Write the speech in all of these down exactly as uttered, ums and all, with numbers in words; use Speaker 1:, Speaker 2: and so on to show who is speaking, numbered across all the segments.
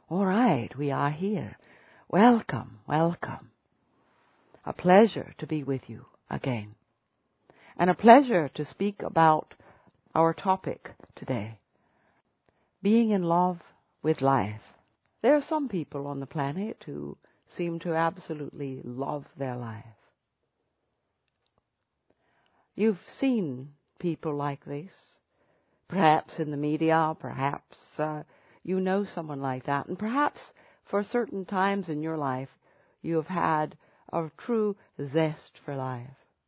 Speaker 1: All right, we are here. Welcome, welcome. A pleasure to be with you again. And a pleasure to speak about our topic today. Being in love with life. There are some people on the planet who seem to absolutely love their life. You've seen people like this, perhaps in the media, perhaps uh, you know someone like that, and perhaps for certain times in your life you have had a true zest for life.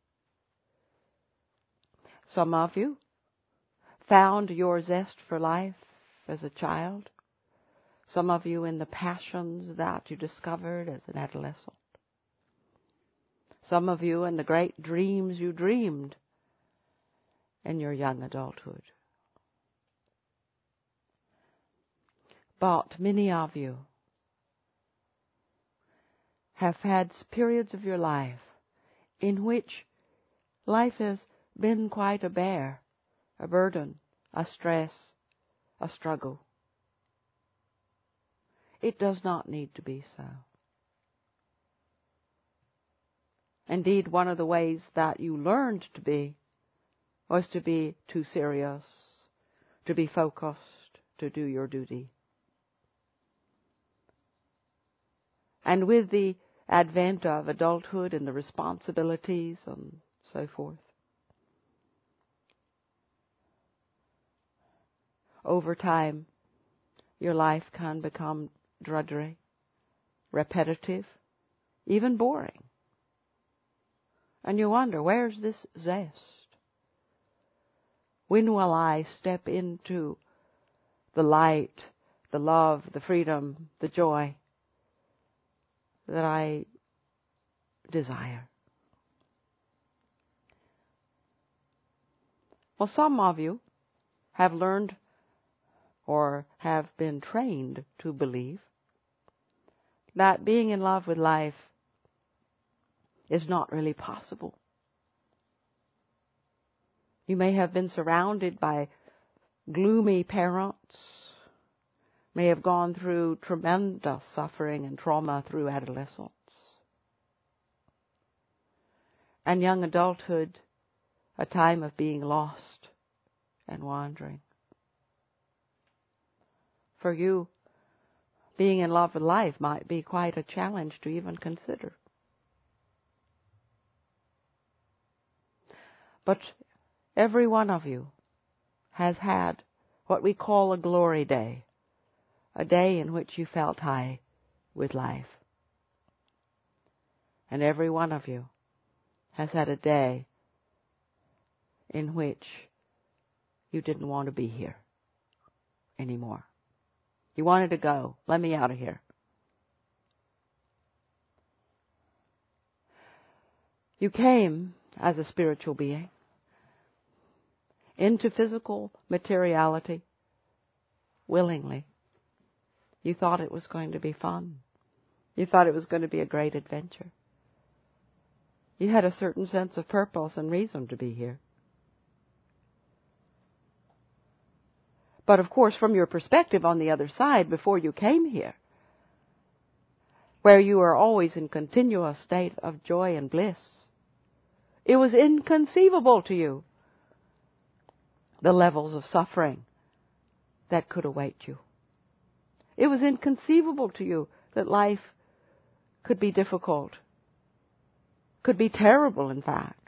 Speaker 1: Some of you found your zest for life as a child. Some of you in the passions that you discovered as an adolescent. Some of you in the great dreams you dreamed in your young adulthood. But many of you have had periods of your life in which life has been quite a bear, a burden, a stress, a struggle. It does not need to be so. Indeed, one of the ways that you learned to be was to be too serious, to be focused, to do your duty. And with the advent of adulthood and the responsibilities and so forth, over time, your life can become drudgery, repetitive, even boring. And you wonder, where's this zest? When will I step into the light, the love, the freedom, the joy that I desire? Well, some of you have learned or have been trained to believe that being in love with life is not really possible. You may have been surrounded by gloomy parents, may have gone through tremendous suffering and trauma through adolescence. And young adulthood, a time of being lost and wandering. For you, being in love with life might be quite a challenge to even consider. But every one of you has had what we call a glory day, a day in which you felt high with life. And every one of you has had a day in which you didn't want to be here anymore. You wanted to go. Let me out of here. You came as a spiritual being into physical materiality willingly. You thought it was going to be fun. You thought it was going to be a great adventure. You had a certain sense of purpose and reason to be here. But of course, from your perspective on the other side, before you came here, where you were always in continuous state of joy and bliss, it was inconceivable to you the levels of suffering that could await you. It was inconceivable to you that life could be difficult, could be terrible, in fact.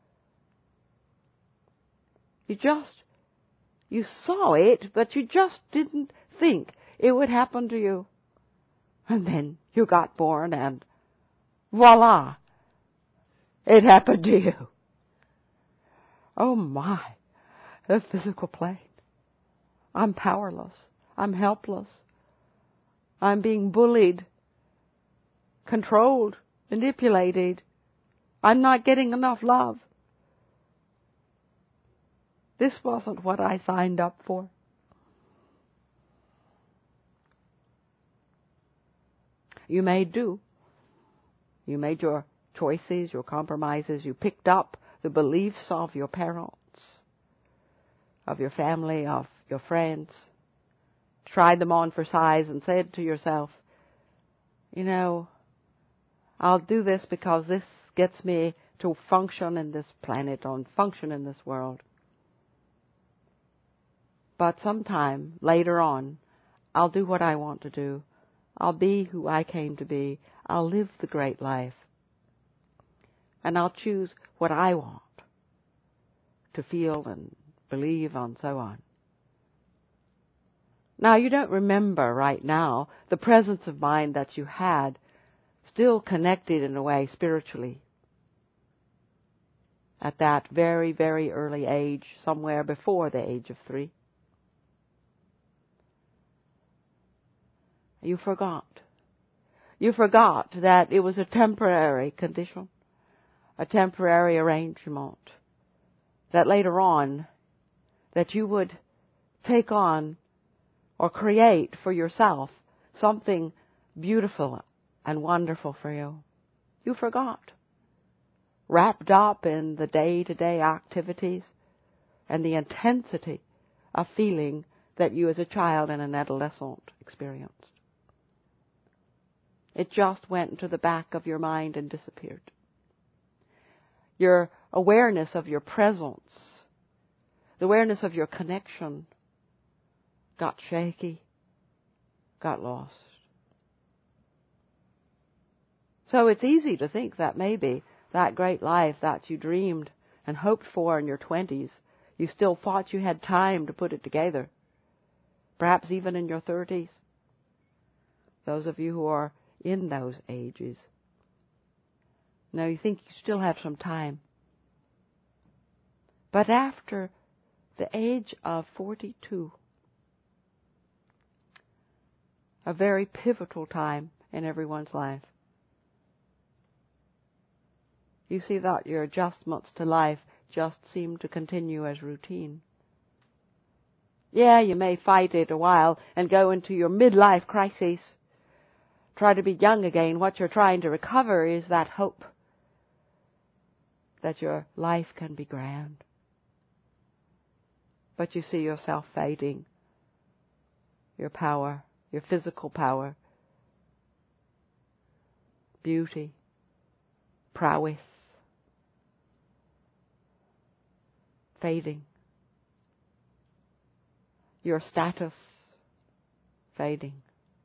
Speaker 1: You just, you saw it, but you just didn't think it would happen to you. And then you got born and voila, it happened to you. Oh my, the physical plane. I'm powerless. I'm helpless. I'm being bullied, controlled, manipulated. I'm not getting enough love. This wasn't what I signed up for. You made do. You made your choices, your compromises. You picked up the beliefs of your parents, of your family, of your friends. tried them on for size and said to yourself, you know, I'll do this because this gets me to function in this planet, or function in this world. But sometime later on, I'll do what I want to do. I'll be who I came to be. I'll live the great life. And I'll choose what I want to feel and believe and so on. Now, you don't remember right now the presence of mind that you had, still connected in a way spiritually, at that very, very early age, somewhere before the age of three. You forgot. You forgot that it was a temporary condition, a temporary arrangement, that later on, that you would take on or create for yourself something beautiful and wonderful for you. You forgot. Wrapped up in the day-to-day activities and the intensity of feeling that you as a child and an adolescent experienced. It just went into the back of your mind and disappeared. Your awareness of your presence, the awareness of your connection, got shaky, got lost. So it's easy to think that maybe that great life that you dreamed and hoped for in your twenties, you still thought you had time to put it together. Perhaps even in your thirties. Those of you who are in those ages. Now you think you still have some time. But after the age of forty-two, a very pivotal time in everyone's life, you see that your adjustments to life just seem to continue as routine. Yeah, you may fight it a while and go into your midlife crisis, try to be young again. What you're trying to recover is that hope that your life can be grand. But you see yourself fading, your power, your physical power, beauty, prowess, fading. Your status fading.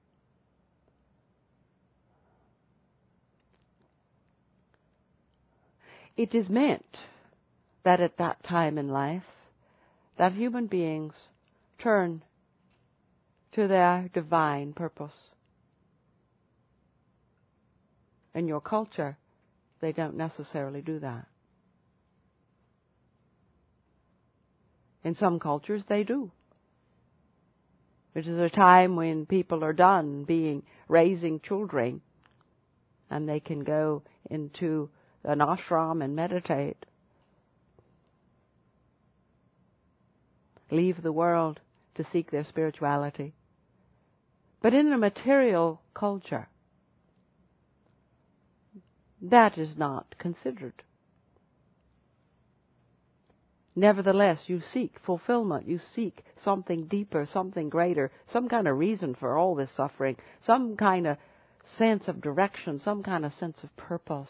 Speaker 1: It is meant that at that time in life, that human beings turn to their divine purpose. In your culture, they don't necessarily do that. In some cultures, they do. It is a time when people are done being raising children, and they can go into an ashram and meditate. Leave the world to seek their spirituality. But in a material culture, that is not considered. Nevertheless, you seek fulfillment. You seek something deeper, something greater, some kind of reason for all this suffering, some kind of sense of direction, some kind of sense of purpose.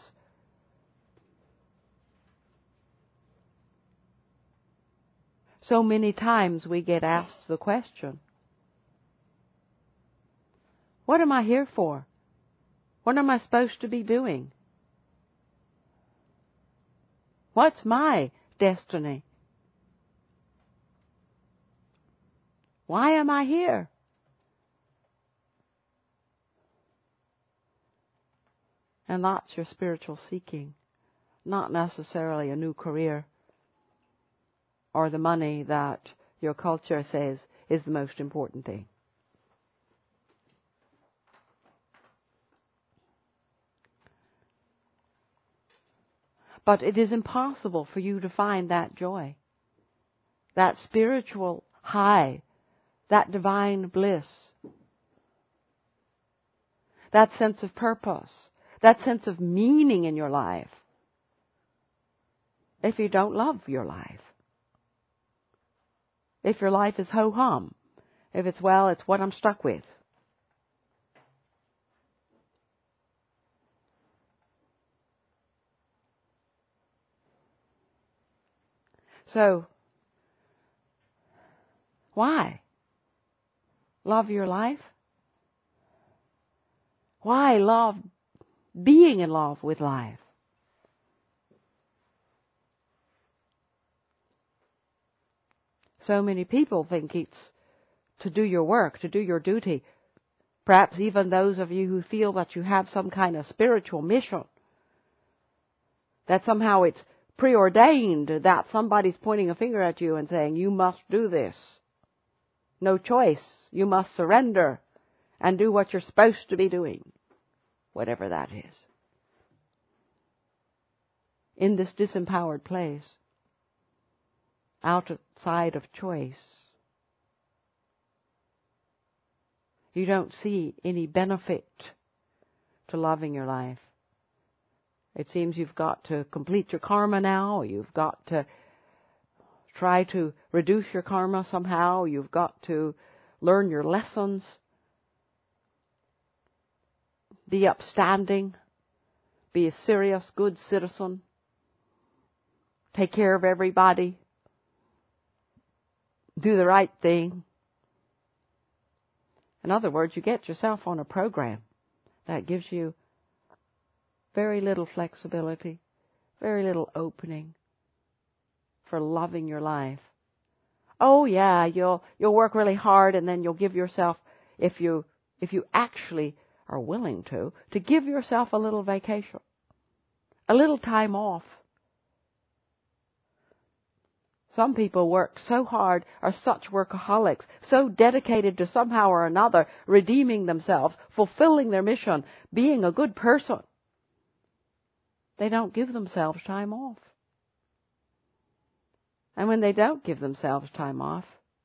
Speaker 1: So many times we get asked the question, what am I here for? What am I supposed to be doing? What's my destiny? Why am I here? And that's your spiritual seeking, not necessarily a new career or the money that your culture says is the most important thing. But it is impossible for you to find that joy, that spiritual high, that divine bliss, that sense of purpose, that sense of meaning in your life, if you don't love your life. If your life is ho-hum, If it's, well, it's what I'm stuck with. So, why love your life? Why love being in love with life? So many people think it's to do your work, to do your duty. Perhaps even those of you who feel that you have some kind of spiritual mission. That somehow it's preordained, that somebody's pointing a finger at you and saying, you must do this. No choice. You must surrender and do what you're supposed to be doing. Whatever that is. In this disempowered place, outside of choice, you don't see any benefit to loving your life. It seems you've got to complete your karma now. You've got to try to reduce your karma somehow. You've got to learn your lessons. Be upstanding. Be a serious, good citizen. Take care of everybody. Do the right thing. In other words, you get yourself on a program that gives you very little flexibility, very little opening for loving your life. Oh yeah, you'll you'll work really hard and then you'll give yourself, if you if you actually are willing to, to give yourself a little vacation, a little time off. Some people work so hard, are such workaholics, so dedicated to somehow or another redeeming themselves, fulfilling their mission, being a good person. They don't give themselves time off. And when they don't give themselves time off,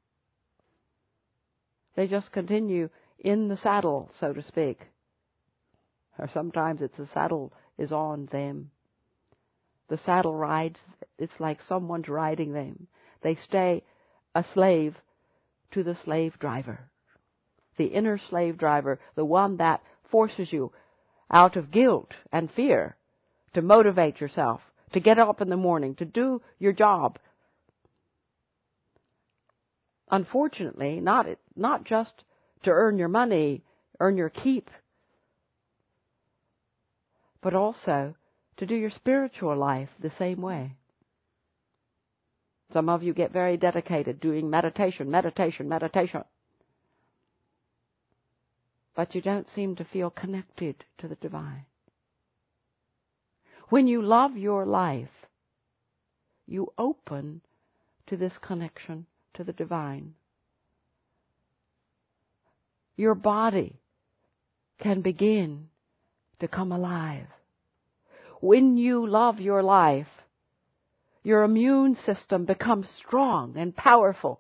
Speaker 1: they just continue in the saddle, so to speak. Or sometimes it's the saddle is on them. The saddle rides, it's like someone's riding them. They stay a slave to the slave driver. The inner slave driver, the one that forces you out of guilt and fear to motivate yourself, to get up in the morning, to do your job. Unfortunately, not, not just to earn your money, earn your keep, but also to do your spiritual life the same way. Some of you get very dedicated doing meditation, meditation, meditation. But you don't seem to feel connected to the divine. When you love your life, you open to this connection to the divine. Your body can begin to come alive. When you love your life, your immune system becomes strong and powerful.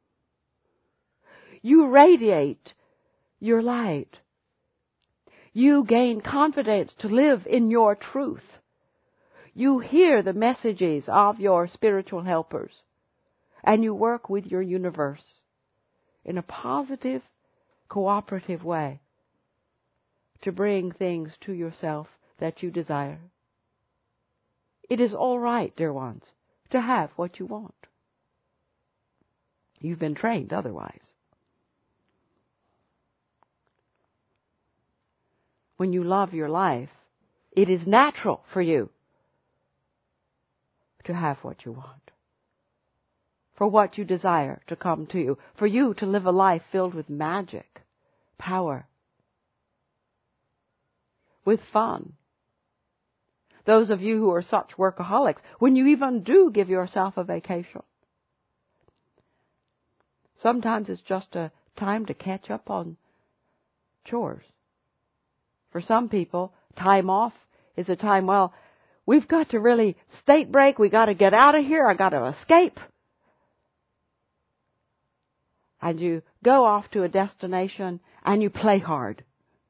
Speaker 1: You radiate your light. You gain confidence to live in your truth. You hear the messages of your spiritual helpers, and you work with your universe in a positive, cooperative way to bring things to yourself that you desire. It is all right, dear ones, to have what you want. You've been trained otherwise. When you love your life, it is natural for you to have what you want, for what you desire to come to you, for you to live a life filled with magic, power, with fun. Those of you who are such workaholics, when you even do give yourself a vacation, sometimes it's just a time to catch up on chores. For some people, time off is a time, well, we've got to really state break, we got to get out of here, I got to escape. And you go off to a destination and you play hard.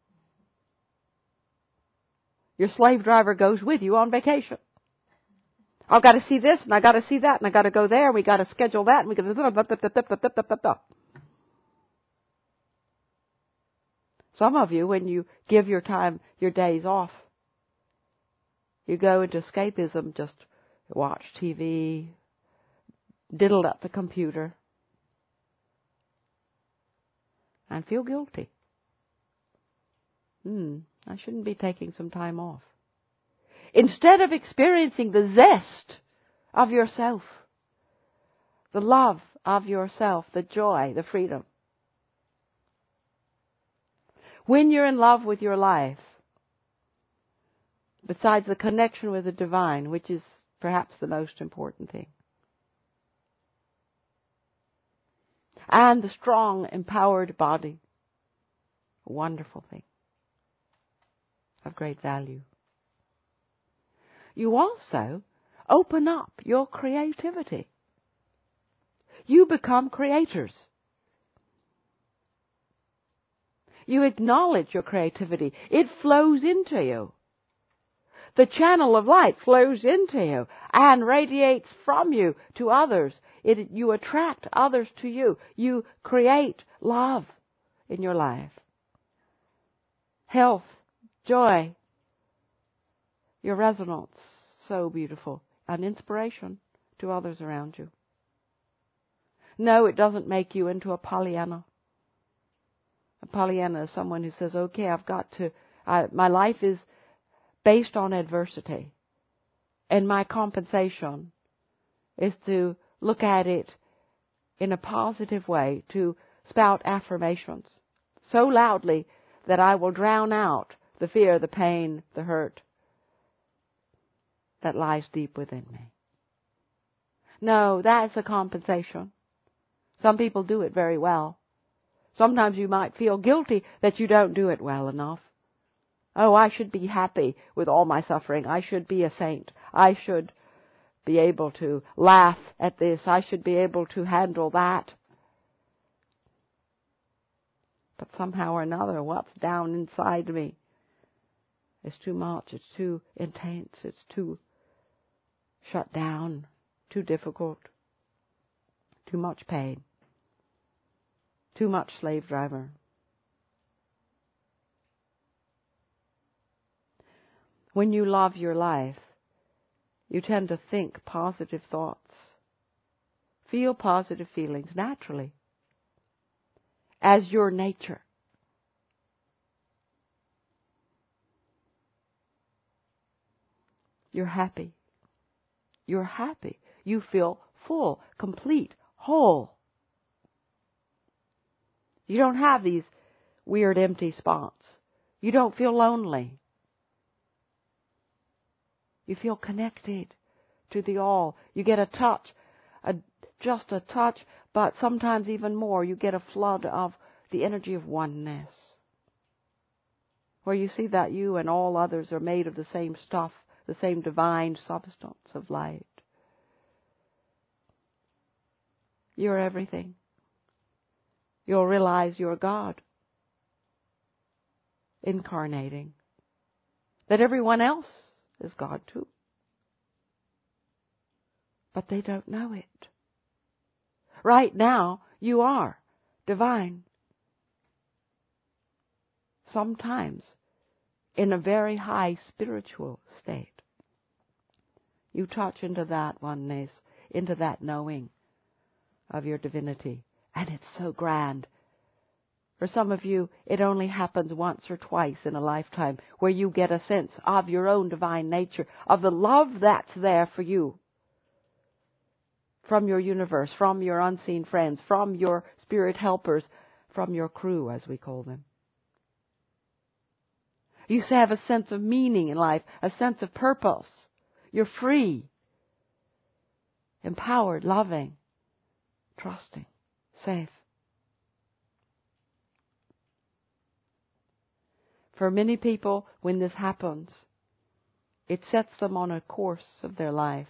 Speaker 1: Your slave driver goes with you on vacation. I've got to see this, and I got to see that, and I got to go there, and we got to schedule that, and we got to. Some of you, when you give your time, your days off, you go into escapism, just watch T V, diddle at the computer, and feel guilty. Hmm, I shouldn't be taking some time off. Instead of experiencing the zest of yourself, the love of yourself, the joy, the freedom. When you're in love with your life, besides the connection with the divine, which is perhaps the most important thing, and the strong, empowered body, a wonderful thing of great value, you also open up your creativity. You become creators. You acknowledge your creativity. It flows into you. The channel of light flows into you and radiates from you to others. It, you attract others to you. You create love in your life. Health, joy, your resonance, so beautiful, an inspiration to others around you. No, it doesn't make you into a Pollyanna. A Pollyanna is someone who says, okay, I've got to, I, my life is based on adversity. And my compensation is to look at it in a positive way, to spout affirmations so loudly that I will drown out the fear, the pain, the hurt that lies deep within me. No, that's a compensation. Some people do it very well. Sometimes you might feel guilty that you don't do it well enough. Oh, I should be happy with all my suffering. I should be a saint. I should be able to laugh at this. I should be able to handle that. But somehow or another, what's down inside me is too much. It's too intense. It's too shut down. Too difficult. Too much pain. Too much slave driver. When you love your life, you tend to think positive thoughts, feel positive feelings naturally, as your nature. You're happy. You're happy. You feel full, complete, whole. You don't have these weird empty spots. You don't feel lonely. You feel connected to the all. You get a touch, a, just a touch, but sometimes even more. You get a flood of the energy of oneness, where you see that you and all others are made of the same stuff, the same divine substance of light. You're everything. You'll realize you're God, incarnating, that everyone else is God too. But they don't know it. Right now, you are divine. Sometimes in a very high spiritual state. You touch into that oneness, into that knowing of your divinity. And it's so grand. For some of you, it only happens once or twice in a lifetime, where you get a sense of your own divine nature, of the love that's there for you, from your universe, from your unseen friends, from your spirit helpers, from your crew, as we call them. You have a sense of meaning in life, a sense of purpose. You're free, empowered, loving, trusting, safe. For many people, when this happens, it sets them on a course of their life.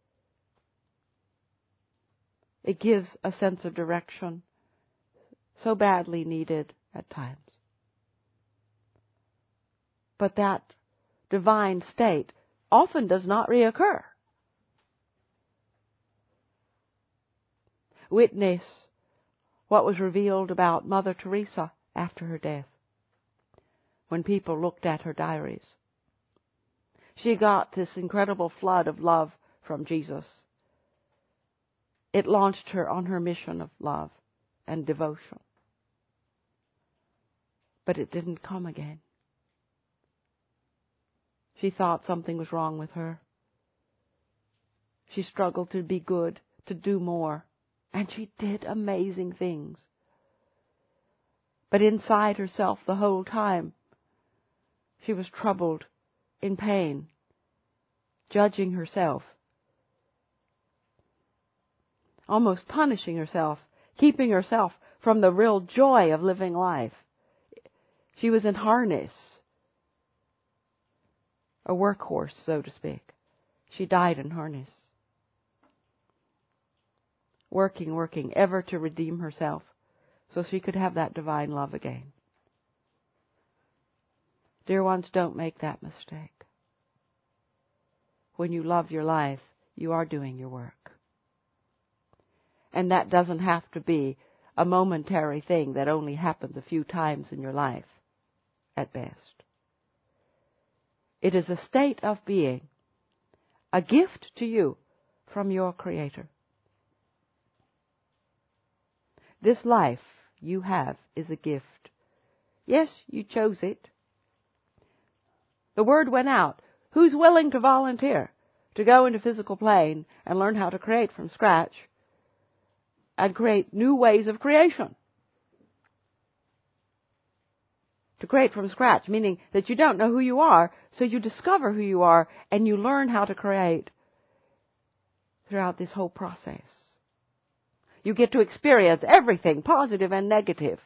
Speaker 1: It gives a sense of direction, so badly needed at times. But that divine state often does not reoccur. Witness what was revealed about Mother Teresa after her death. when people looked at her diaries. She got this incredible flood of love from Jesus. It launched her on her mission of love and devotion. But it didn't come again. She thought something was wrong with her. She struggled to be good, to do more, and she did amazing things. But inside herself the whole time, she was troubled, in pain, judging herself, almost punishing herself, keeping herself from the real joy of living life. She was in harness, a workhorse, so to speak. She died in harness, working, working, ever to redeem herself so she could have that divine love again. Dear ones, don't make that mistake. When you love your life, you are doing your work. And that doesn't have to be a momentary thing that only happens a few times in your life, at best. It is a state of being, a gift to you from your Creator. This life you have is a gift. Yes, you chose it. The word went out. Who's willing to volunteer to go into physical plane and learn how to create from scratch and create new ways of creation? To create from scratch, meaning that you don't know who you are, so you discover who you are and you learn how to create throughout this whole process. You get to experience everything, positive and negative.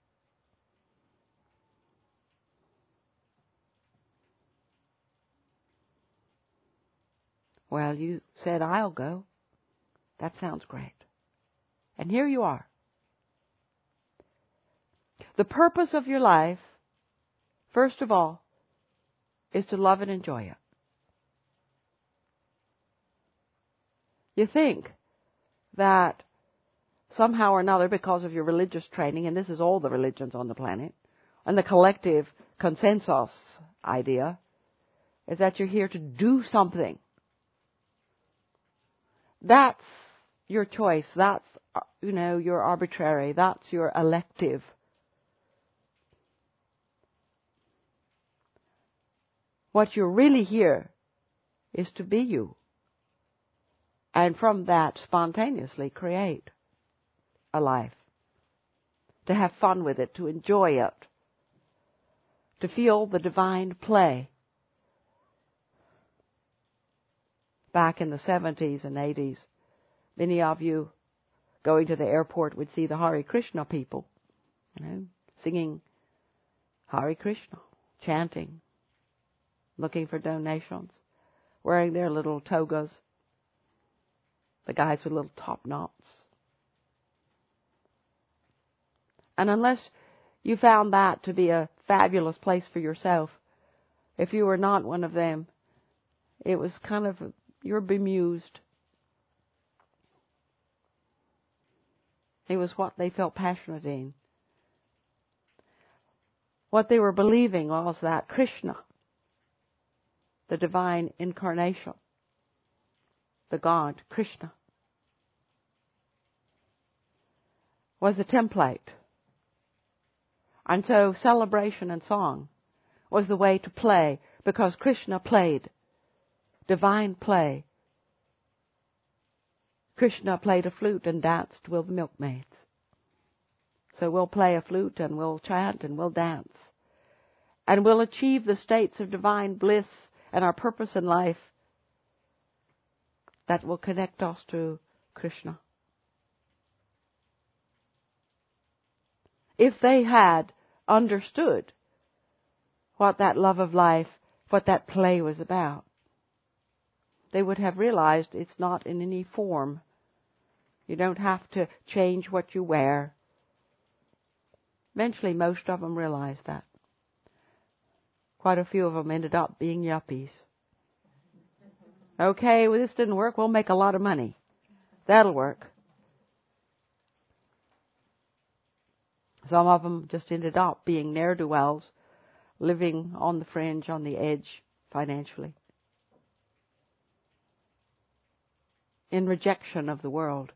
Speaker 1: Well, you said, I'll go. That sounds great. And here you are. The purpose of your life, first of all, is to love and enjoy it. You think that somehow or another, because of your religious training, and this is all the religions on the planet, and the collective consensus idea, is that you're here to do something. That's your choice. That's, you know, your arbitrary. That's your elective. What you're really here is to be you. And from that, spontaneously create a life. To have fun with it, to enjoy it. To feel the divine play. Back in the seventies and eighties, many of you going to the airport would see the Hare Krishna people, you know, singing Hare Krishna, chanting, looking for donations, wearing their little togas, the guys with little top knots. And unless you found that to be a fabulous place for yourself, if you were not one of them, it was kind of, you're bemused. It was what they felt passionate in. What they were believing was that Krishna, the divine incarnation, the God, Krishna, was the template. And so celebration and song was the way to play, because Krishna played. Divine play. Krishna played a flute and danced with the milkmaids. So we'll play a flute and we'll chant and we'll dance. And we'll achieve the states of divine bliss and our purpose in life that will connect us to Krishna. If they had understood what that love of life, what that play was about, they would have realized it's not in any form. You don't have to change what you wear. Eventually, most of them realized that. Quite a few of them ended up being yuppies. Okay, well, this didn't work. We'll make a lot of money. That'll work. Some of them just ended up being ne'er-do-wells living on the fringe, on the edge financially, in rejection of the world.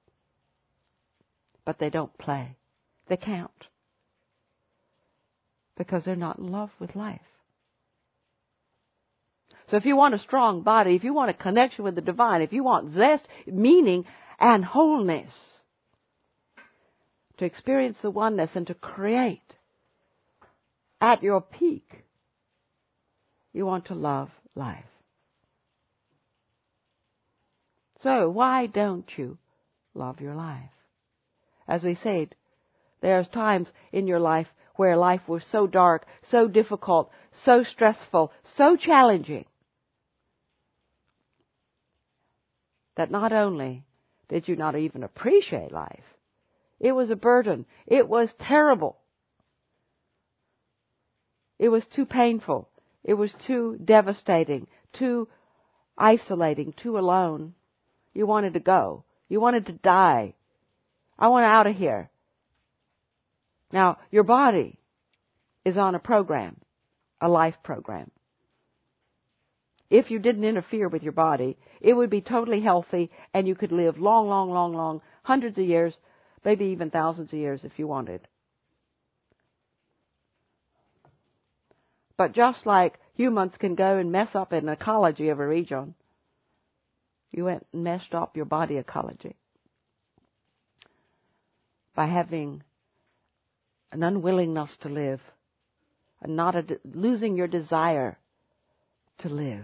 Speaker 1: But they don't play. They can't. Because they're not in love with life. So if you want a strong body, if you want a connection with the divine, if you want zest, meaning, and wholeness, to experience the oneness and to create at your peak, you want to love life. So why don't you love your life? As we said, there's times in your life where life was so dark, so difficult, so stressful, so challenging, that not only did you not even appreciate life, it was a burden. It was terrible. It was too painful. It was too devastating, too isolating, too alone. You wanted to go. You wanted to die. I want out of here. Now, your body is on a program, a life program. If you didn't interfere with your body, it would be totally healthy and you could live long, long, long, long, hundreds of years, maybe even thousands of years if you wanted. But just like humans can go and mess up an ecology of a region, you went and messed up your body ecology by having an unwillingness to live, and not a de- losing your desire to live.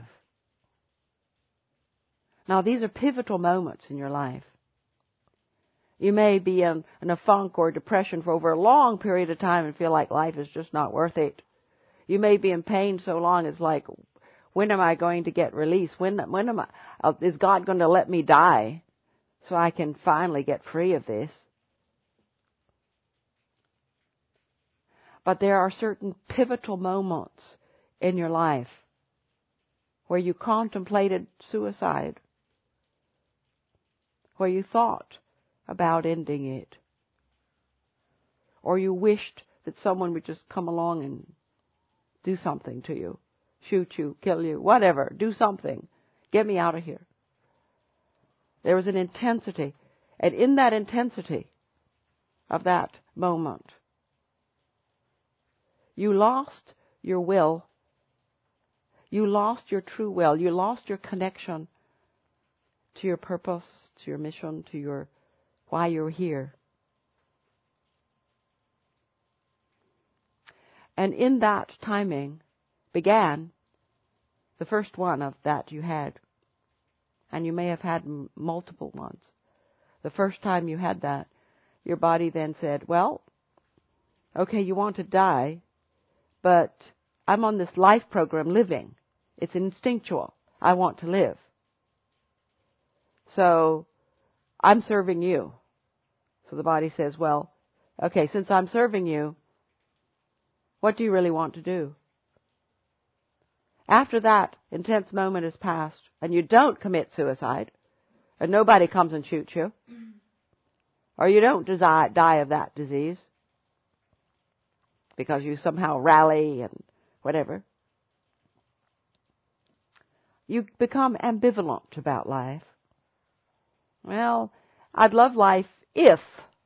Speaker 1: Now, these are pivotal moments in your life. You may be in, in a funk or depression for over a long period of time and feel like life is just not worth it. You may be in pain so long it's like, when am I going to get release? When, when am I, uh, is God going to let me die so I can finally get free of this? But there are certain pivotal moments in your life where you contemplated suicide, where you thought about ending it, or you wished that someone would just come along and do something to you, shoot you, kill you, whatever, do something, get me out of here. There was an intensity, and in that intensity of that moment, you lost your will. You lost your true will. You lost your connection to your purpose, to your mission, to your why you're here. And in that timing began the first one of that you had. And you may have had m- multiple ones. The first time you had that, your body then said, well, okay, you want to die, but I'm on this life program living. It's instinctual. I want to live. So I'm serving you. So the body says, well, okay, since I'm serving you, what do you really want to do? After that intense moment has passed and you don't commit suicide and nobody comes and shoots you, or you don't desi- die of that disease because you somehow rally and whatever, you become ambivalent about life. Well, I'd love life if,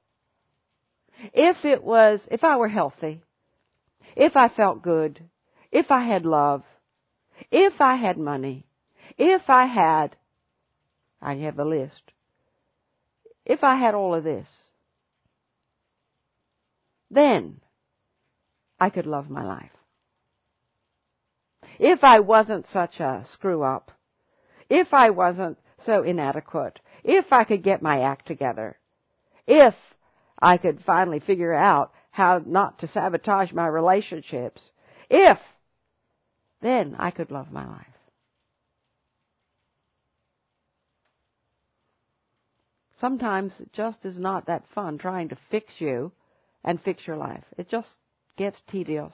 Speaker 1: if it was, if I were healthy, if I felt good, if I had love, if I had money, if I had, I have a list, if I had all of this, then I could love my life. If I wasn't such a screw up, if I wasn't so inadequate, if I could get my act together, if I could finally figure out how not to sabotage my relationships, if, then I could love my life. Sometimes it just is not that fun trying to fix you and fix your life. It just gets tedious.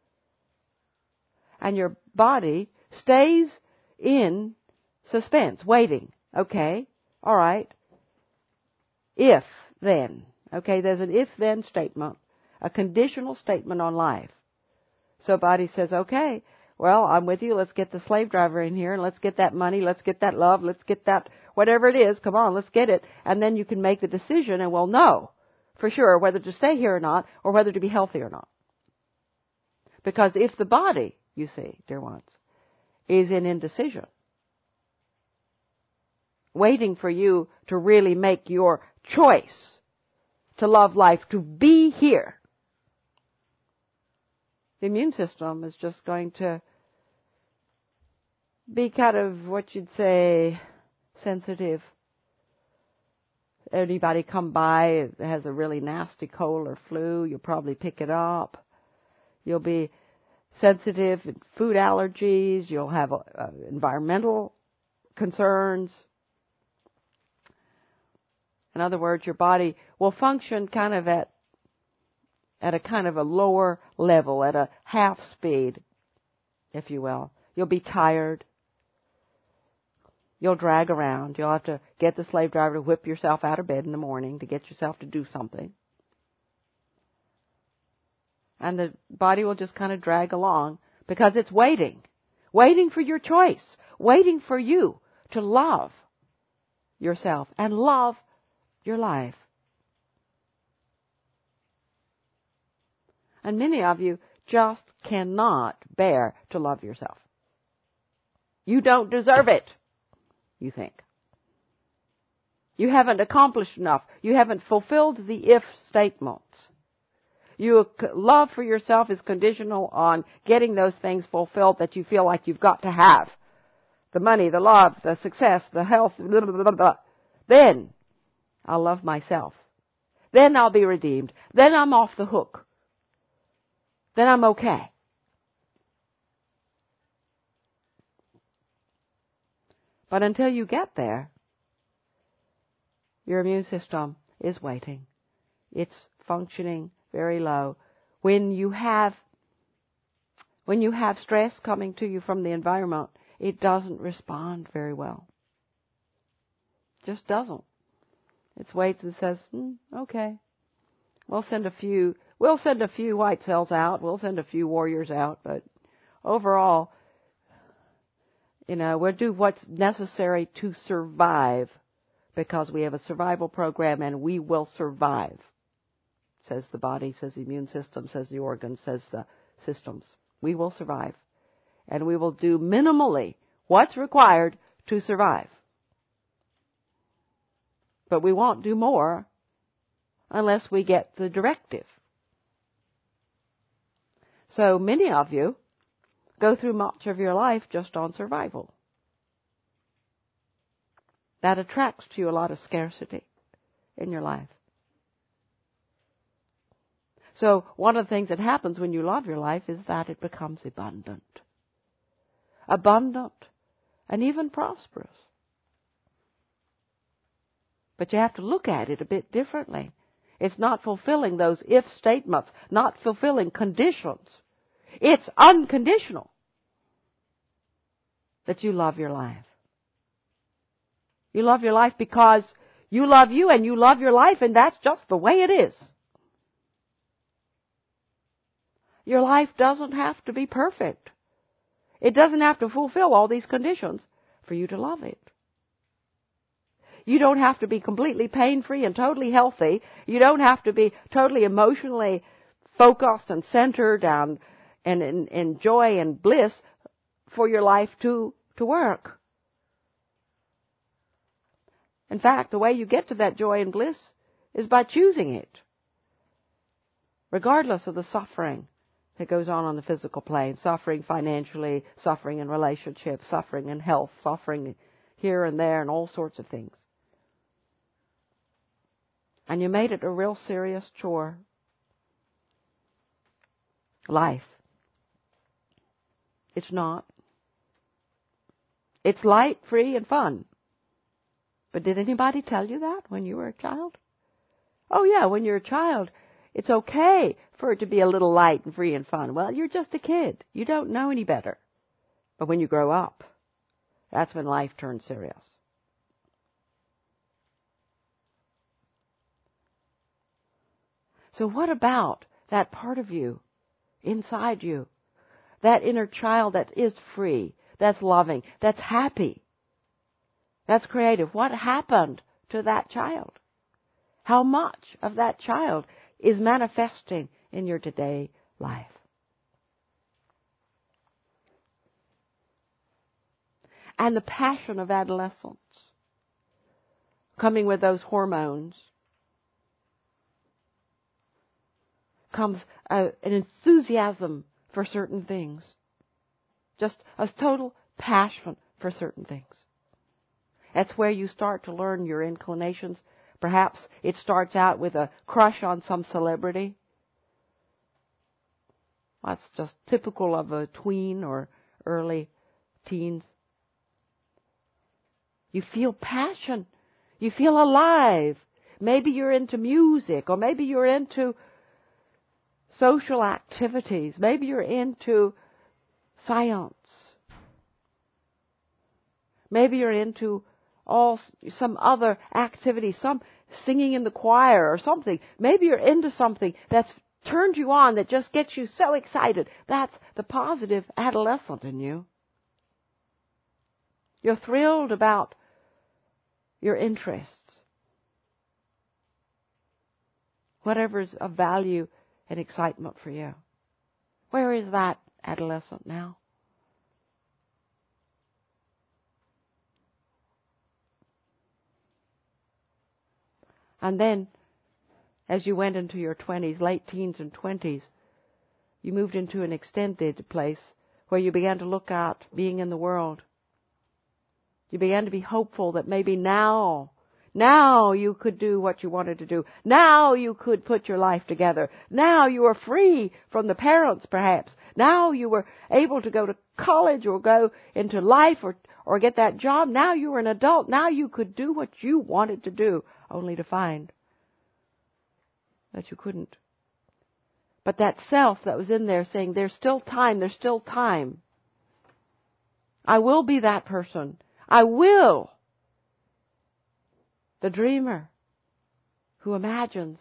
Speaker 1: And your body stays in suspense, waiting. Okay, all right. If, then. Okay, there's an if-then statement, a conditional statement on life. So body says, okay, well, I'm with you. Let's get the slave driver in here and let's get that money. Let's get that love. Let's get that whatever it is. Come on, let's get it. And then you can make the decision and we'll know for sure whether to stay here or not or whether to be healthy or not. Because if the body, you see, dear ones, is in indecision, waiting for you to really make your choice to love life, to be here, the immune system is just going to be kind of what you'd say sensitive. Anybody come by that has a really nasty cold or flu, you'll probably pick it up. You'll be sensitive to food allergies. You'll have uh, environmental concerns. In other words, your body will function kind of at at a kind of a lower level, at a half speed, if you will. You'll be tired. You'll drag around. You'll have to get the slave driver to whip yourself out of bed in the morning to get yourself to do something. And the body will just kind of drag along because it's waiting, waiting for your choice, waiting for you to love yourself and love your life. And many of you just cannot bear to love yourself. You don't deserve it, you think. You haven't accomplished enough. You haven't fulfilled the if statements. Your love for yourself is conditional on getting those things fulfilled that you feel like you've got to have. The money, the love, the success, the health, blah, blah, blah, blah. Then I'll love myself. Then I'll be redeemed. Then I'm off the hook. Then I'm okay. But until you get there, your immune system is waiting. It's functioning very low. When you have, when you have stress coming to you from the environment, it doesn't respond very well. Just doesn't. It waits and says, hmm, okay. We'll send a few, we'll send a few white cells out. We'll send a few warriors out. But overall, you know, we'll do what's necessary to survive because we have a survival program and we will survive. Says the body, says the immune system, says the organs, says the systems. We will survive. And we will do minimally what's required to survive. But we won't do more unless we get the directive. So many of you go through much of your life just on survival. That attracts to you a lot of scarcity in your life. So one of the things that happens when you love your life is that it becomes abundant. Abundant and even prosperous. But you have to look at it a bit differently. It's not fulfilling those if statements, not fulfilling conditions. It's unconditional that you love your life. You love your life because you love you and you love your life, and that's just the way it is. Your life doesn't have to be perfect. It doesn't have to fulfill all these conditions for you to love it. You don't have to be completely pain-free and totally healthy. You don't have to be totally emotionally focused and centered and, and in, in joy and bliss for your life to, to work. In fact, the way you get to that joy and bliss is by choosing it, regardless of the suffering that goes on on the physical plane, suffering financially, suffering in relationships, suffering in health, suffering here and there, and all sorts of things. And you made it a real serious chore. Life. It's not. It's light, free, and fun. But did anybody tell you that when you were a child? Oh yeah, when you're a child, it's okay for it to be a little light and free and fun. Well, you're just a kid. You don't know any better. But when you grow up, that's when life turns serious. So what about that part of you, inside you, That inner child that is free, that's loving, that's happy, that's creative. What happened to that child? How much of that child is manifesting in your today life? And the passion of adolescence, coming with those hormones, comes a, an enthusiasm for certain things. Just a total passion for certain things. That's where you start to learn your inclinations. Perhaps it starts out with a crush on some celebrity. That's just typical of a tween or early teens. You feel passion. You feel alive. Maybe you're into music, or maybe you're into social activities. Maybe you're into science. Maybe you're into all some other activity, some singing in the choir or something. Maybe you're into something that's turned you on, that just gets you so excited. That's the positive adolescent in you. You're thrilled about your interests. Whatever's of value and excitement for you. Where is that adolescent now? And then, as you went into your twenties, late teens and twenties, you moved into an extended place where you began to look at being in the world. You began to be hopeful that maybe now, now you could do what you wanted to do. Now you could put your life together. Now you were free from the parents, perhaps. Now you were able to go to college or go into life or, or get that job. Now you were an adult. Now you could do what you wanted to do, only to find that you couldn't. But that self that was in there saying, there's still time, there's still time. I will be that person. I will. The dreamer who imagines.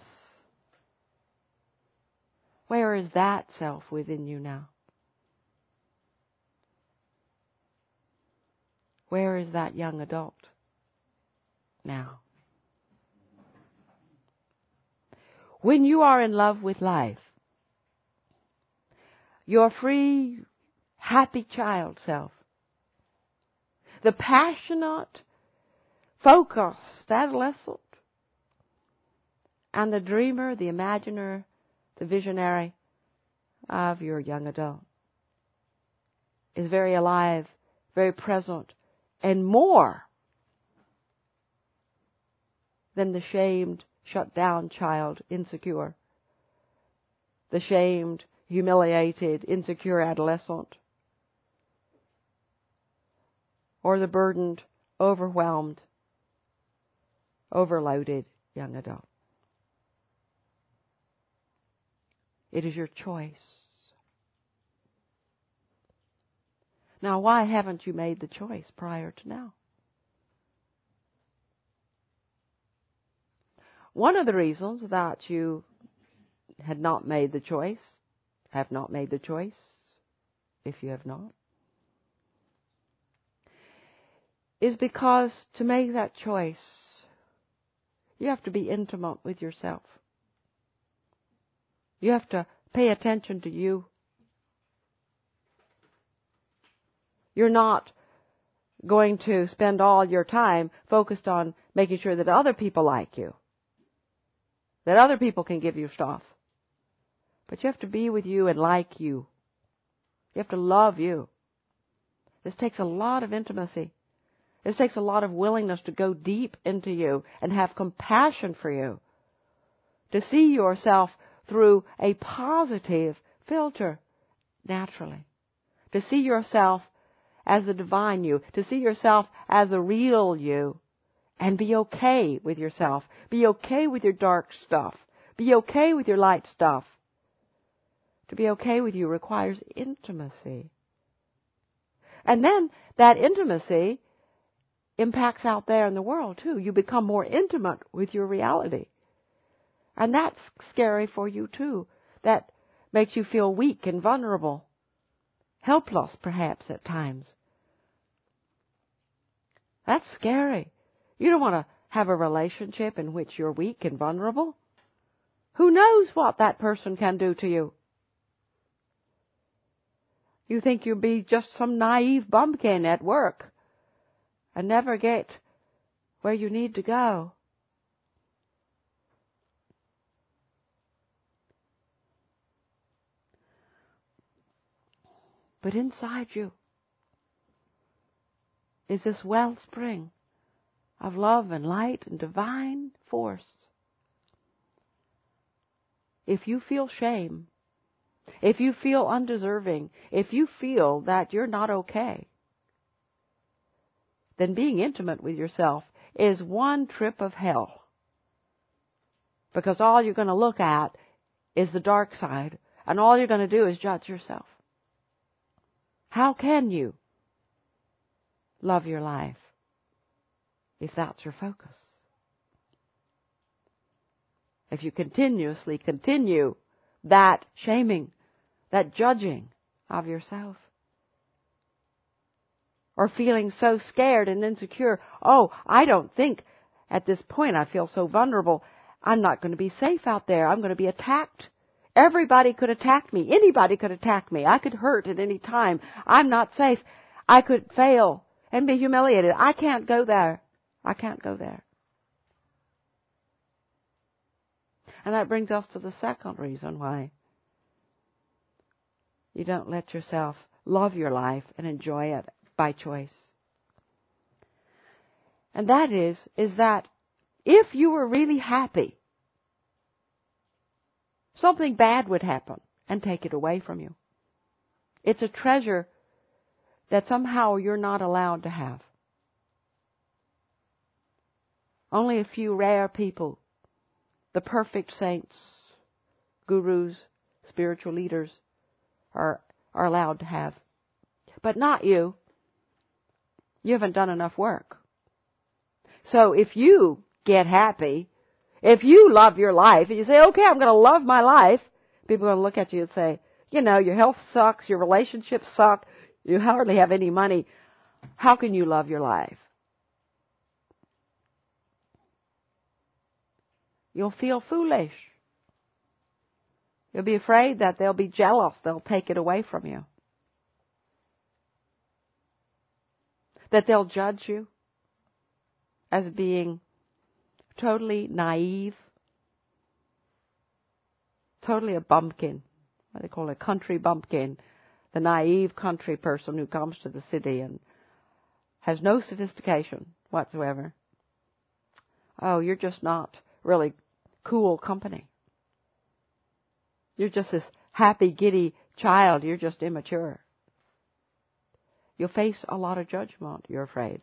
Speaker 1: Where is that self within you now? Where is that young adult now? When you are in love with life, your free, happy child self, the passionate, focused adolescent, and the dreamer, the imaginer, the visionary of your young adult is very alive, very present, and more than the shamed, shut down child, insecure, the shamed, humiliated, insecure adolescent, or the burdened, overwhelmed, overloaded young adult. It is your choice. Now, why haven't you made the choice prior to now? One of the reasons that you had not made the choice, have not made the choice, if you have not, is because to make that choice, you have to be intimate with yourself. You have to pay attention to you. You're not going to spend all your time focused on making sure that other people like you, that other people can give you stuff. But you have to be with you and like you. You have to love you. This takes a lot of intimacy. This takes a lot of willingness to go deep into you and have compassion for you. To see yourself through a positive filter, naturally. To see yourself as the divine you. To see yourself as the real you. And be okay with yourself. Be okay with your dark stuff. Be okay with your light stuff. To be okay with you requires intimacy. And then that intimacy impacts out there in the world too. You become more intimate with your reality. And that's scary for you too. That makes you feel weak and vulnerable. helpless perhaps at times. That's scary. You don't want to have a relationship in which you're weak and vulnerable. Who knows what that person can do to you? You think you'll be just some naive bumpkin at work and never get where you need to go. But inside you is this wellspring of love and light and divine force. If you feel shame, if you feel undeserving, if you feel that you're not okay, then being intimate with yourself is one trip of hell. Because all you're going to look at is the dark side, and all you're going to do is judge yourself. How can you love your life if that's your focus? If you continuously continue that shaming, that judging of yourself, or feeling so scared and insecure, oh, I don't think at this point I feel so vulnerable, I'm not going to be safe out there, I'm going to be attacked. Everybody could attack me. Anybody could attack me. I could hurt at any time. I'm not safe. I could fail and be humiliated. I can't go there. I can't go there. And that brings us to the second reason why you don't let yourself love your life and enjoy it by choice. And that is, is that if you were really happy, something bad would happen and take it away from you. It's a treasure that somehow you're not allowed to have. Only a few rare people, the perfect saints, gurus, spiritual leaders, are, are allowed to have. But not you. You haven't done enough work. So if you get happy, if you love your life, and you say, okay, I'm going to love my life, people are going to look at you and say, you know, your health sucks, your relationships suck, you hardly have any money. How can you love your life? You'll feel foolish. You'll be afraid that they'll be jealous, they'll take it away from you. That they'll judge you as being totally naive, totally a bumpkin, what they call a country bumpkin, the naive country person who comes to the city and has no sophistication whatsoever. Oh, you're just not really cool company. You're just this happy, giddy child. You're just immature. You'll face a lot of judgment, you're afraid.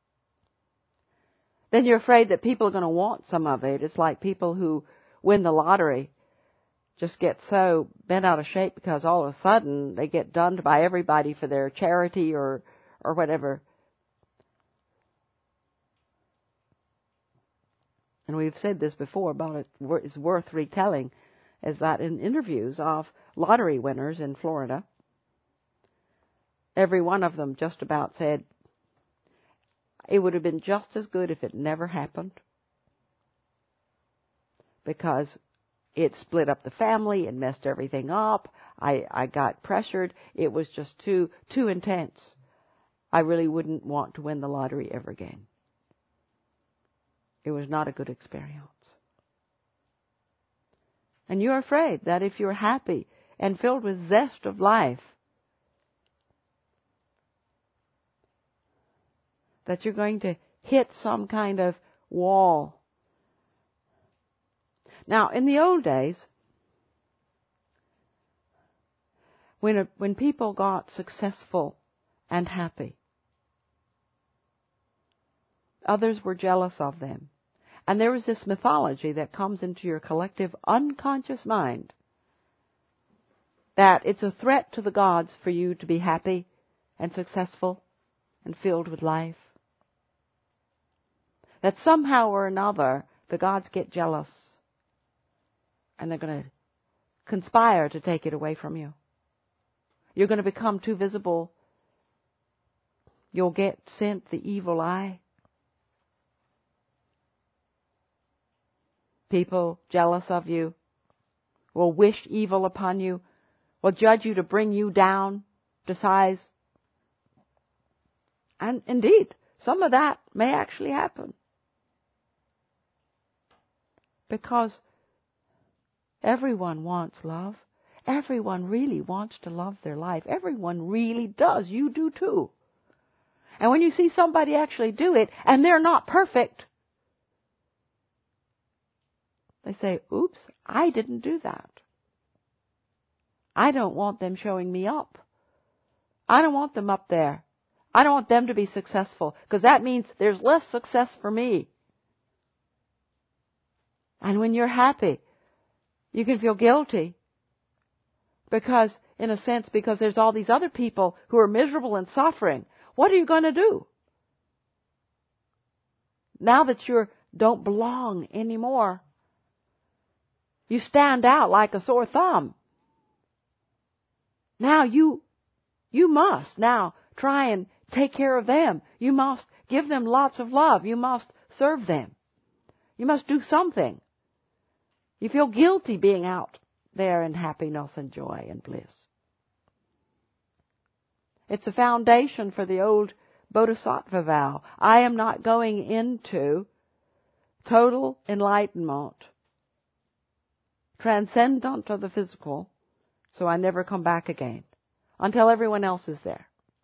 Speaker 1: Then you're afraid that people are going to want some of it. It's like people who win the lottery just get so bent out of shape because all of a sudden they get dunned by everybody for their charity or, or whatever. And we've said this before, but it, it's worth retelling, is that in interviews of lottery winners in Florida, every one of them just about said, it would have been just as good if it never happened, because it split up the family, it messed everything up, I, I got pressured, it was just too, too intense. I really wouldn't want to win the lottery ever again. It was not a good experience. And you're afraid that if you're happy and filled with zest of life, that you're going to hit some kind of wall. Now, in the old days, when a, when people got successful and happy, others were jealous of them. And there was this mythology that comes into your collective unconscious mind that it's a threat to the gods for you to be happy and successful and filled with life. That somehow or another the gods get jealous and they're going to conspire to take it away from you. You're going to become too visible. You'll get sent the evil eye. People jealous of you will wish evil upon you, will judge you to bring you down to size. And indeed, some of that may actually happen. Because everyone wants love. Everyone really wants to love their life. Everyone really does. You do too. And when you see somebody actually do it, and they're not perfect, they say, oops, I didn't do that. I don't want them showing me up. I don't want them up there. I don't want them to be successful, because that means there's less success for me. And when you're happy, you can feel guilty. Because, in a sense, because there's all these other people who are miserable and suffering. What are you going to do? Now that you don't belong anymore, you stand out like a sore thumb. Now you, you must now try and take care of them. You must give them lots of love. You must serve them. You must do something. You feel guilty being out there in happiness and joy and bliss. It's a foundation for the old Bodhisattva vow. I am not going into total enlightenment, transcendent of the physical, so I never come back again until everyone else is there.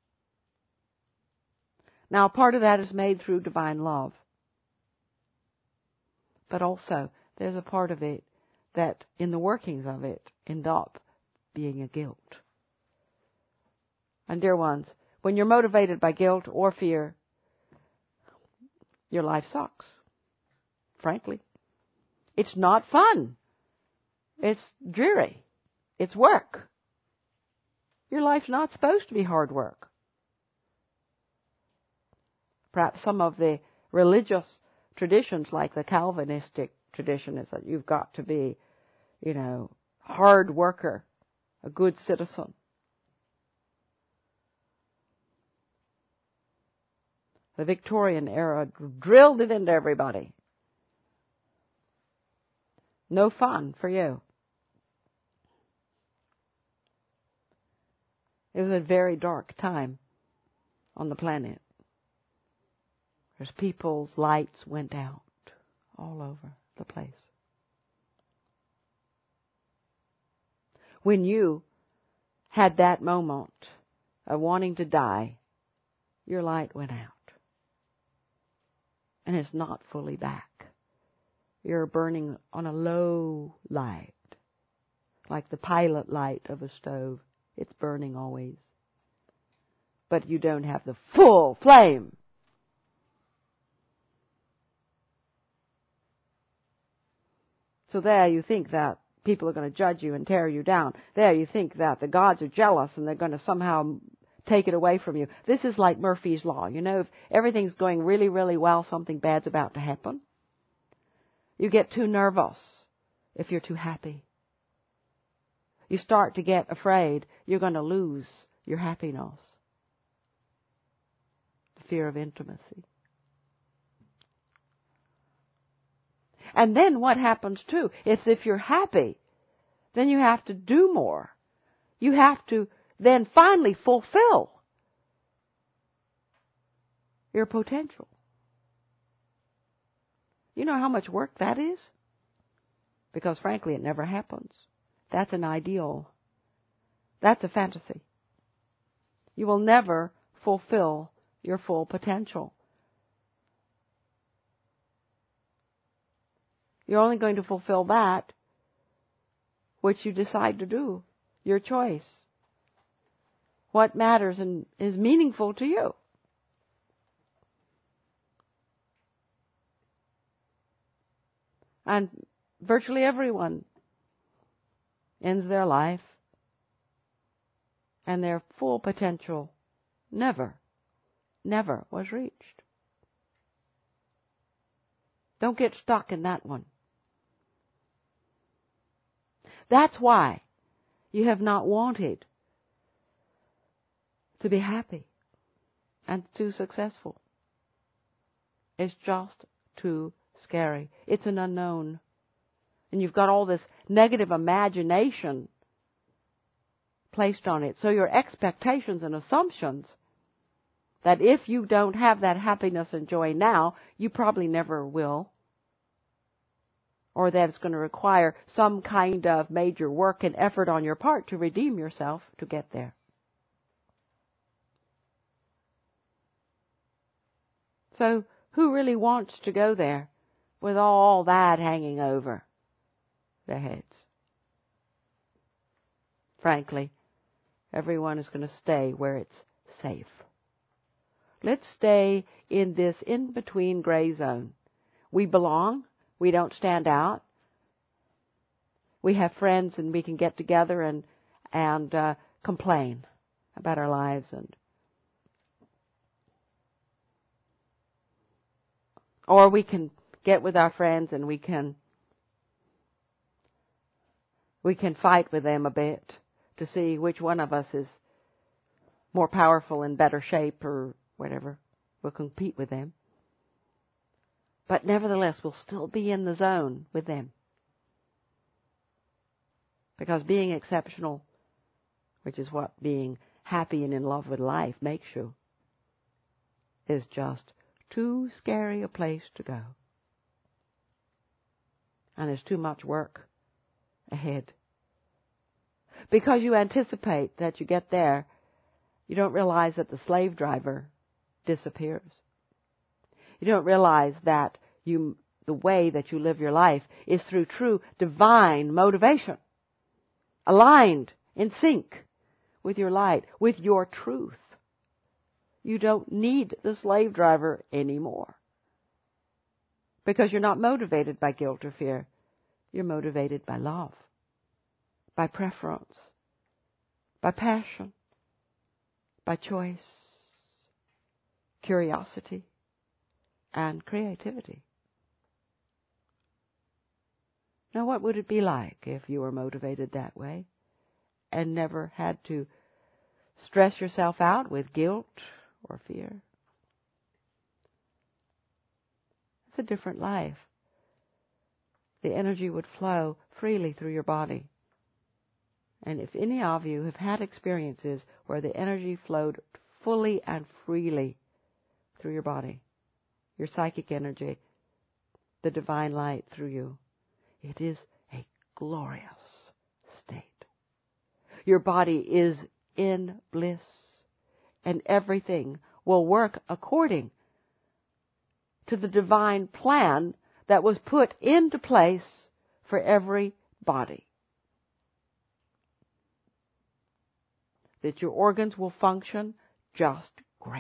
Speaker 1: Now, part of that is made through divine love. But also, there's a part of it that, in the workings of it, end up being a guilt. And dear ones, when you're motivated by guilt or fear, your life sucks. Frankly. It's not fun. It's dreary. It's work. Your life's not supposed to be hard work. Perhaps some of the religious traditions, like the Calvinistic tradition, is that you've got to be, you know, hard worker, a good citizen. The Victorian era drilled it into everybody. No fun for you. It was a very dark time on the planet. As people's lights went out all over the place. When you had that moment of wanting to die, your light went out. And it's not fully back. You're burning on a low light, like the pilot light of a stove. It's burning always. But you don't have the full flame. So there you think that people are going to judge you and tear you down. There you think that the gods are jealous and they're going to somehow take it away from you. This is like Murphy's Law. You know, if everything's going really, really well, something bad's about to happen. You get too nervous if you're too happy. You start to get afraid you're going to lose your happiness. The fear of intimacy. And then what happens too is if you're happy, then you have to do more. You have to then finally fulfill your potential. You know how much work that is? Because frankly, it never happens. That's an ideal. That's a fantasy. You will never fulfill your full potential. You're only going to fulfill that which you decide to do. Your choice. What matters and is meaningful to you. And virtually everyone ends their life and their full potential never, never was reached. Don't get stuck in that one. That's why you have not wanted to be happy and too successful. It's just too scary. It's an unknown. And you've got all this negative imagination placed on it. So your expectations and assumptions that if you don't have that happiness and joy now, you probably never will. Or that it's going to require some kind of major work and effort on your part to redeem yourself to get there. So who really wants to go there with all that hanging over their heads? Frankly, everyone is going to stay where it's safe. Let's stay in this in-between gray zone. We belong. We don't stand out. We have friends and we can get together and, and uh, complain about our lives. and Or we can get with our friends and we can we can fight with them a bit to see which one of us is more powerful, in better shape, or whatever. We'll compete with them. But nevertheless, we'll still be in the zone with them. Because being exceptional, which is what being happy and in love with life makes you, is just too scary a place to go. And there's too much work ahead. Because you anticipate that you get there, you don't realize that the slave driver disappears. You don't realize that you, the way that you live your life is through true divine motivation, aligned in sync with your light, with your truth. You don't need the slave driver anymore. Because you're not motivated by guilt or fear. You're motivated by love, by preference, by passion, by choice, curiosity, and creativity. Now, what would it be like if you were motivated that way and never had to stress yourself out with guilt or fear? It's a different life. The energy would flow freely through your body. And if any of you have had experiences where the energy flowed fully and freely through your body, your psychic energy, the divine light through you, it is a glorious state. Your body is in bliss, and everything will work according to the divine plan that was put into place for every body. That your organs will function just great.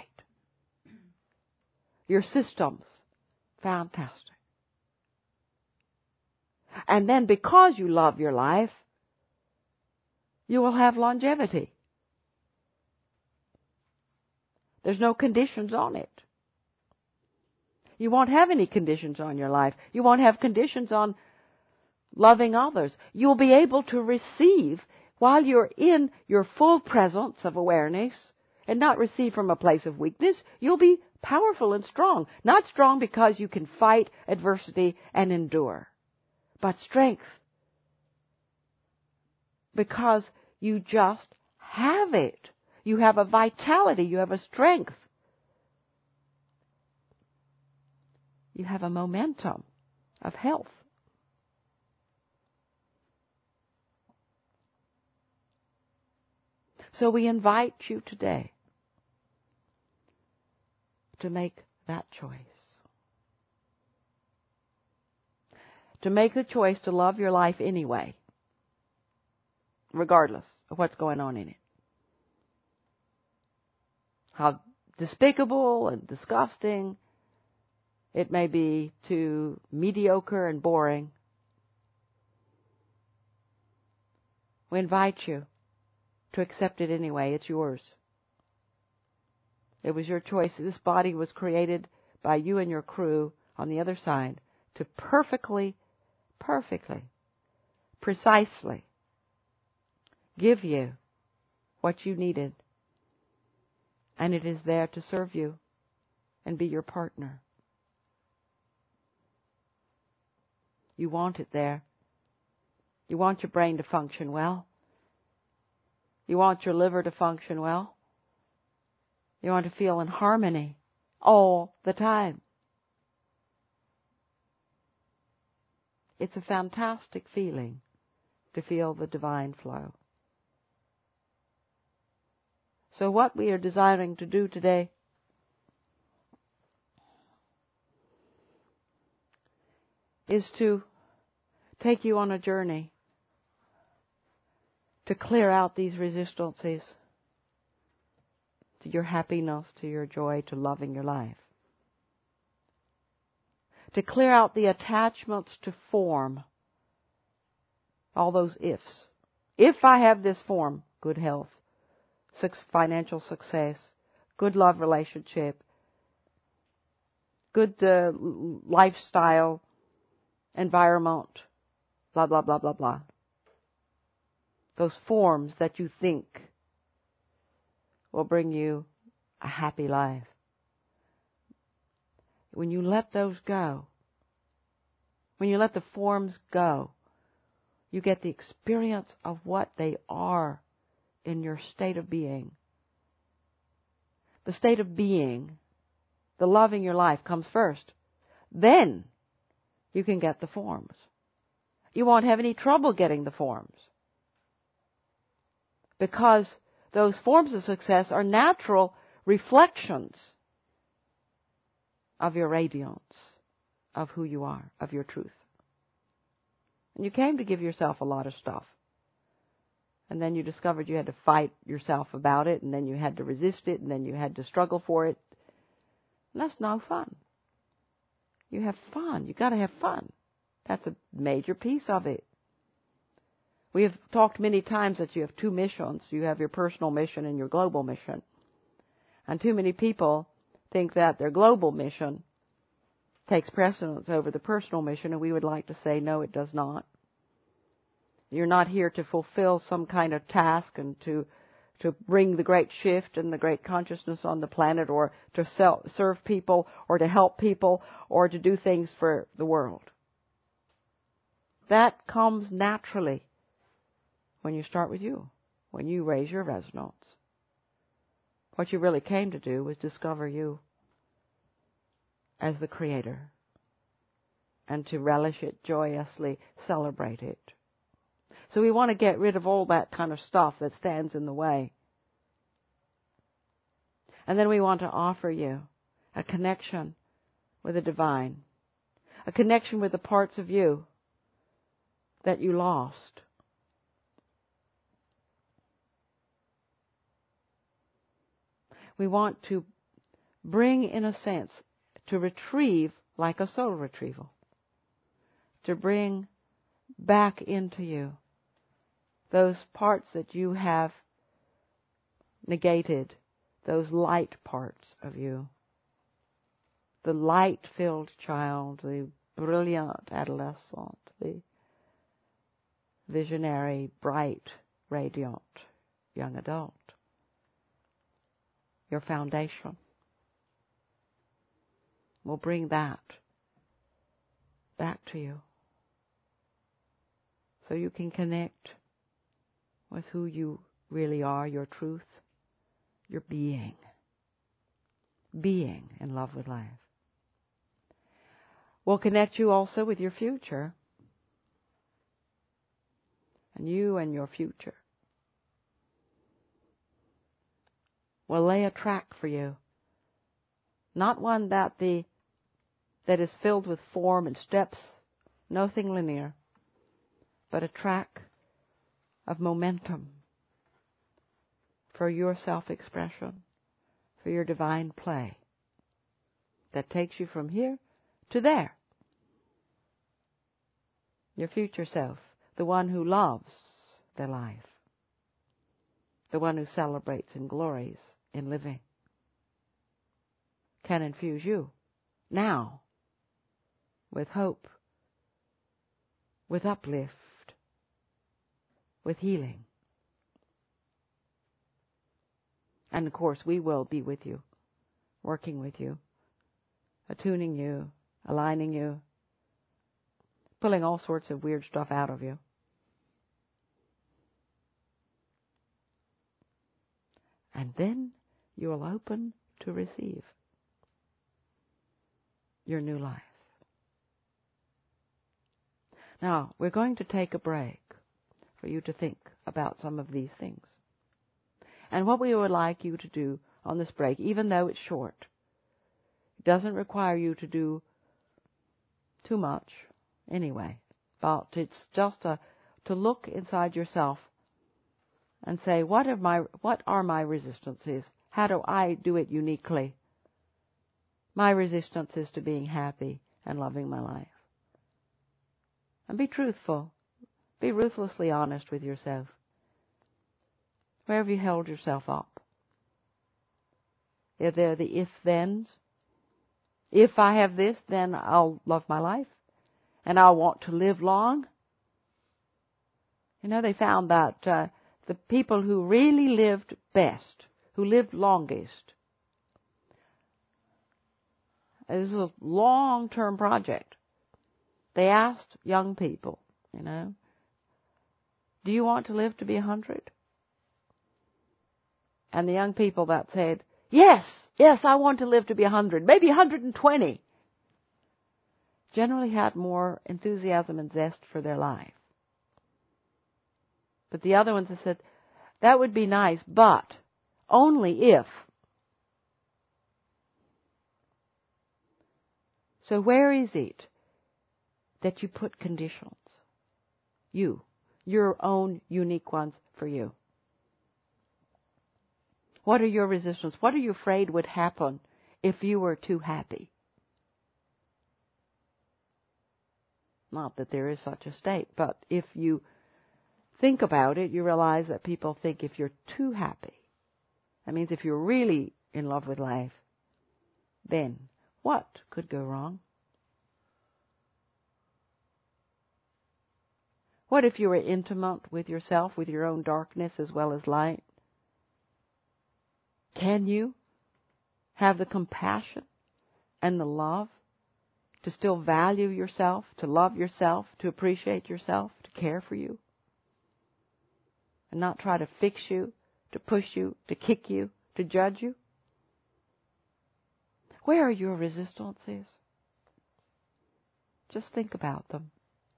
Speaker 1: Your systems, fantastic. And then because you love your life, you will have longevity. There's no conditions on it. You won't have any conditions on your life. You won't have conditions on loving others. You'll be able to receive while you're in your full presence of awareness, and not receive from a place of weakness. You'll be powerful and strong. Not strong because you can fight adversity and endure, but strength because you just have it. You have a vitality. You have a strength. You have a momentum of health. So we invite you today to make that choice. To make the choice to love your life anyway, regardless of what's going on in it. How despicable and disgusting it may be, to mediocre and boring. We invite you to accept it anyway. It's yours. It was your choice. This body was created by you and your crew on the other side to perfectly, perfectly, precisely give you what you needed And it is there to serve you and be your partner. You want it there. You want your brain to function well. You want your liver to function well. You want to feel in harmony all the time. It's a fantastic feeling to feel the divine flow. So what we are desiring to do today is to take you on a journey to clear out these resistances to your happiness, to your joy, to loving your life. To clear out the attachments to form. All those ifs. If I have this form, good health, financial success, good love relationship, good uh, lifestyle, environment, blah, blah, blah, blah, blah. Those forms that you think will bring you a happy life. When you let those go, when you let the forms go, you get the experience of what they are in your state of being. The state of being, the loving your life comes first. Then you can get the forms. You won't have any trouble getting the forms. Because those forms of success are natural reflections of your radiance, of who you are, of your truth. And you came to give yourself a lot of stuff. And then you discovered you had to fight yourself about it, and then you had to resist it, and then you had to struggle for it. And that's no fun. You have fun. You've got to have fun. That's a major piece of it. We have talked many times that you have two missions. You have your personal mission and your global mission. And too many people think that their global mission takes precedence over the personal mission, and we would like to say, no, it does not. You're not here to fulfill some kind of task and to to bring the great shift and the great consciousness on the planet, or to sell, serve people, or to help people, or to do things for the world. That comes naturally when you start with you, when you raise your resonance. What you really came to do was discover you as the Creator and to relish it, joyously celebrate it. So we want to get rid of all that kind of stuff that stands in the way. And then we want to offer you a connection with the divine, a connection with the parts of you that you lost. We want to bring, in a sense, to retrieve like a soul retrieval, to bring back into you those parts that you have negated, those light parts of you, the light-filled child, the brilliant adolescent, the visionary, bright, radiant young adult. Your foundation will bring that back to you so you can connect with who you really are, your truth, your being. Being in love with life. Will connect you also with your future. And you and your future will lay a track for you. Not one that the that is filled with form and steps, nothing linear, but a track of momentum for your self-expression, for your divine play that takes you from here to there. Your future self, the one who loves their life, the one who celebrates and glories in living, can infuse you now with hope, with uplift, with healing. And of course, we will be with you, working with you, attuning you, aligning you, pulling all sorts of weird stuff out of you. And then you will open to receive your new life. Now, we're going to take a break for you to think about some of these things. And what we would like you to do on this break, even though it's short, it doesn't require you to do too much anyway, but it's just a, to look inside yourself and say, what are my what are my resistances? How do I do it uniquely? My resistance is to being happy and loving my life. And be truthful. Be ruthlessly honest with yourself. Where have you held yourself up? Are there the if-thens? If I have this, then I'll love my life. And I'll want to live long. You know, they found that uh, the people who really lived best, who lived longest, this is a long-term project. They asked young people, you know, do you want to live to be a hundred? And the young people that said, yes, yes, I want to live to be a hundred, maybe a hundred and twenty, generally had more enthusiasm and zest for their life. But the other ones that said, that would be nice, but only if. So where is it that you put conditions? You. Your own unique ones for you. What are your resistance? What are you afraid would happen if you were too happy? Not that there is such a state, but if you think about it, you realize that people think if you're too happy, that means if you're really in love with life, then what could go wrong? What if you were intimate with yourself, with your own darkness as well as light? Can you have the compassion and the love to still value yourself, to love yourself, to appreciate yourself, to care for you? And not try to fix you, to push you, to kick you, to judge you? Where are your resistances? Just think about them.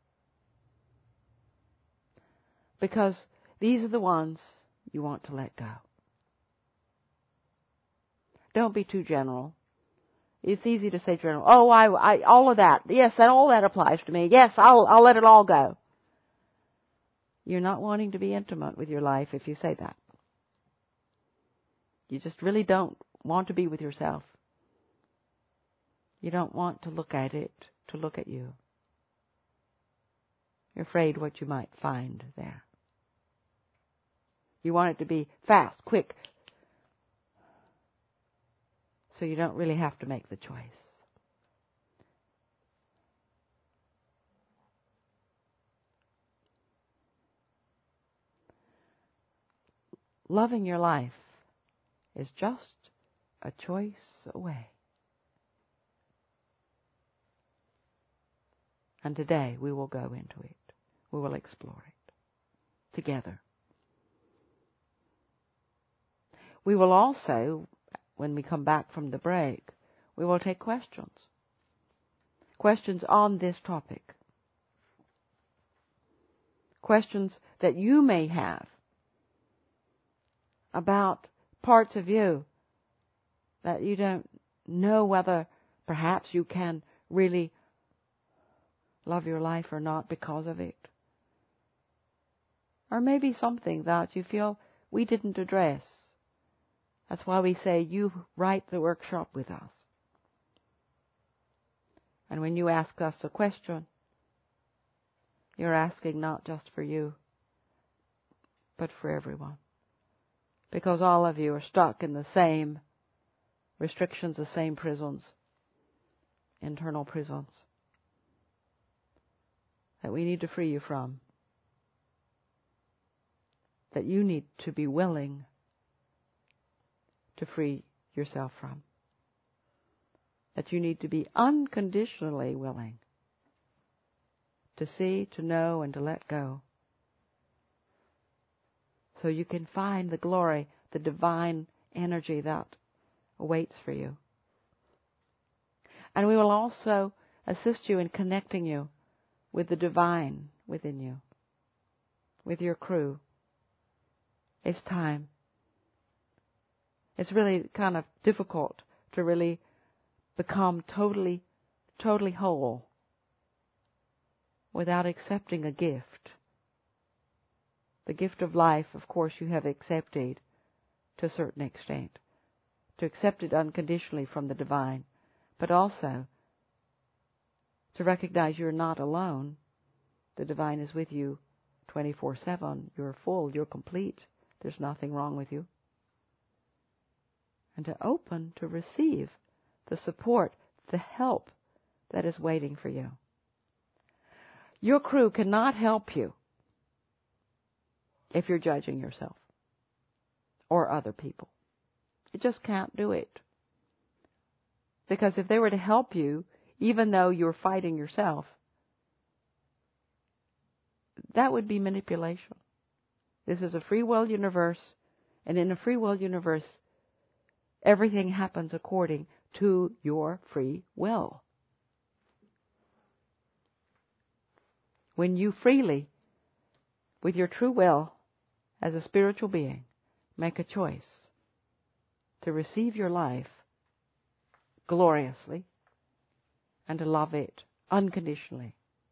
Speaker 1: Because these are the ones you want to let go. Don't be too general. It's easy to say general. Oh, I, I, all of that. Yes, that all that applies to me. Yes, I'll, I'll let it all go. You're not wanting to be intimate with your life if you say that. You just really don't want to be with yourself. You don't want to look at it, to look at you. You're afraid what you might find there. You want it to be fast, quick, so you don't really have to make the choice. Loving your life is just a choice away. And today we will go into it. We will explore it together. We will also, when we come back from the break, we will take questions. Questions on this topic. Questions that you may have about parts of you that you don't know whether perhaps you can really love your life or not because of it. Or maybe something that you feel we didn't address. That's why we say you write the workshop with us. And when you ask us a question, you're asking not just for you, but for everyone. Because all of you are stuck in the same restrictions, the same prisons, internal prisons, that we need to free you from. That you need to be willing to free yourself from. That you need to be unconditionally willing to see, to know, and to let go. So you can find the glory, the divine energy that awaits for you. And we will also assist you in connecting you with the divine within you, with your crew. It's time. It's really kind of difficult to really become totally, totally whole without accepting a gift. The gift of life, of course, you have accepted to a certain extent. To accept it unconditionally from the divine, but also to recognize you're not alone. The divine is with you twenty-four seven. You're full, you're complete. There's nothing wrong with you. And to open to receive the support, the help that is waiting for you. Your crew cannot help you if you're judging yourself or other people. It just can't do it. Because if they were to help you, even though you're fighting yourself, that would be manipulation. This is a free will universe, and in a free will universe, everything happens according to your free will. When you freely, with your true will, as a spiritual being, make a choice to receive your life gloriously and to love it unconditionally,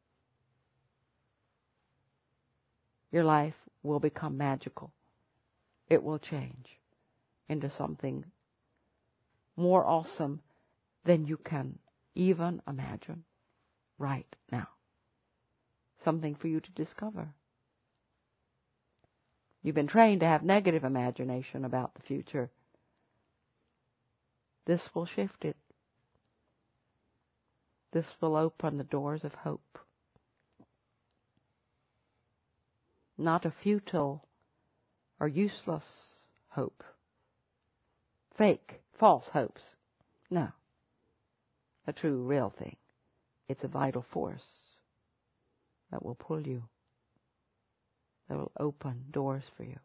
Speaker 1: your life will become magical. It will change into something more awesome than you can even imagine right now. Something for you to discover. You've been trained to have negative imagination about the future. This will shift it. This will open the doors of hope. Not a futile or useless hope. Fake, false hopes. No. A true, real thing. It's a vital force that will pull you, that will open doors for you.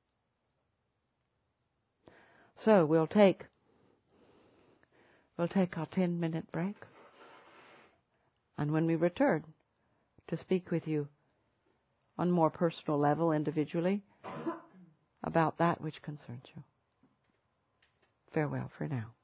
Speaker 1: So we'll take we'll take our ten minute break. And when we return to speak with you on more personal level, individually, about that which concerns you. Farewell for now.